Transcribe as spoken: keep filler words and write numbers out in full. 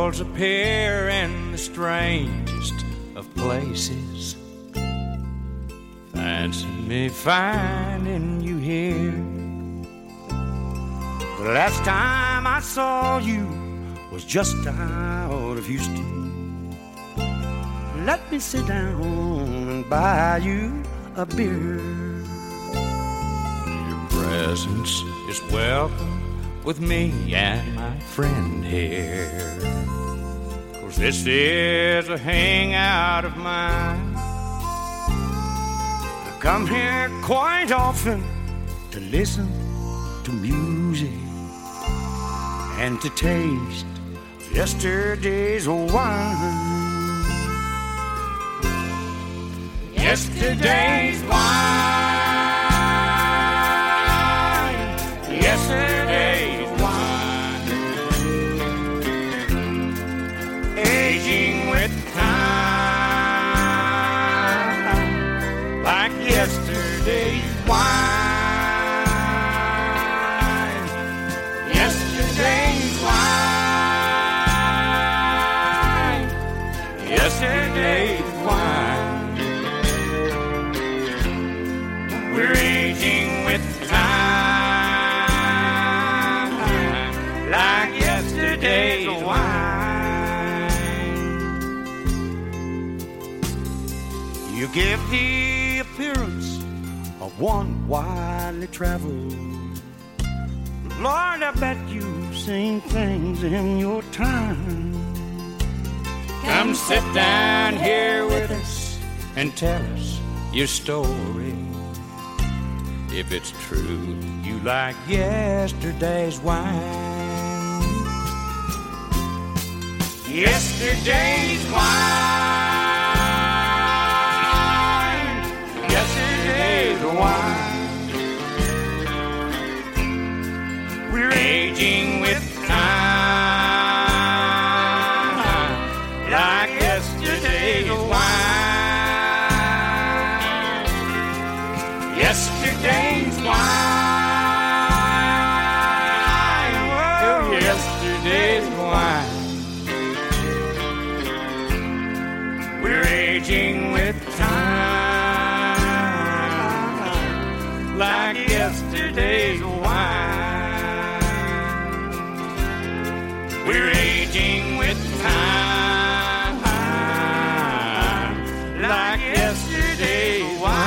worlds appear in the strangest of places. Fancy me finding you here. The last time I saw you was just out of Houston. Let me sit down and buy you a beer. Your presence is welcome with me and my friend here. 'Cause this is a hangout of mine. I come here quite often to listen to music and to taste yesterday's wine. Yesterday's wine. Yesterday's wine. Aging with time like yesterday's wine. Yesterday's wine. Yesterday's wine. We're aging with time like yesterday's wine. You give the appearance of one widely traveled. Lord, I bet you've seen things in your time. Come sit down here with us and tell us your story. If it's true, you like yesterday's wine. Yesterday's wine. Yesterday's wine. We're aging with time like yesterday's wine. Yesterday's wine. Oh, yesterday's wine. We're aging with time like yesterday's wine. We're aging with time like yesterday's wine.